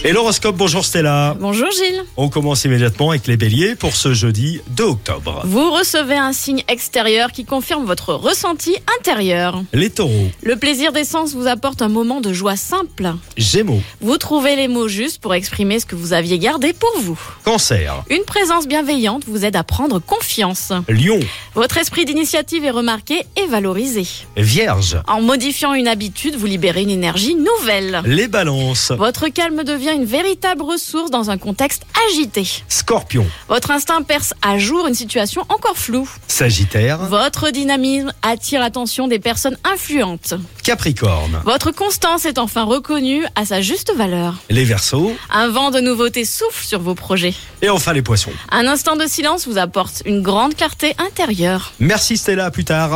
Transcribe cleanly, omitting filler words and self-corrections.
Et l'horoscope, bonjour Stella. Bonjour Gilles. On commence immédiatement avec les béliers pour ce jeudi 2 octobre. Vous recevez un signe extérieur qui confirme votre ressenti intérieur. Les taureaux, Le plaisir des sens vous apporte un moment de joie simple. gémeaux, Vous trouvez les mots justes pour exprimer ce que vous aviez gardé pour vous. cancer, Une présence bienveillante vous aide à prendre confiance. lion, Votre esprit d'initiative est remarqué et valorisé. vierge, En modifiant une habitude, vous libérez une énergie nouvelle. les balances, Votre calme devient une véritable ressource dans un contexte agité. scorpion, Votre instinct perce à jour une situation encore floue. sagittaire, Votre dynamisme attire l'attention des personnes influentes. capricorne, Votre constance est enfin reconnue à sa juste valeur. les verseaux Un vent de nouveauté souffle sur vos projets. et enfin les poissons. Un instant de silence vous apporte une grande clarté intérieure. Merci Stella, à plus tard.